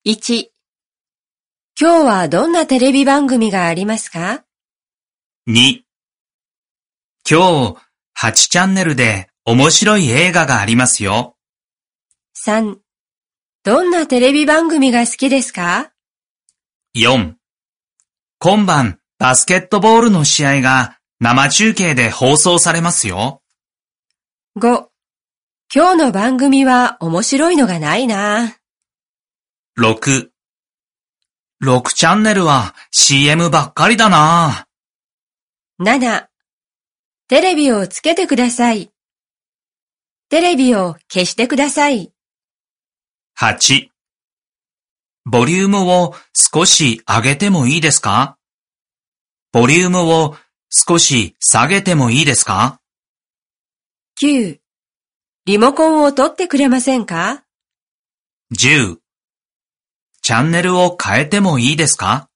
1、今日はどんなテレビ番組がありますか？ 2、今日8チャンネルで面白い映画がありますよ。 3、どんなテレビ番組が好きですか？ 4、今晩バスケットボールの試合が生中継で放送されますよ。 5、今日の番組は面白いのがないな。 6、6チャンネルは CM ばっかりだな。 7、テレビをつけてください。テレビを消してください。 8、ボリュームを少し上げてもいいですか？ボリュームを少し下げてもいいですか？ 9、リモコンを取ってくれませんか？ 10、チャンネルを変えてもいいですか？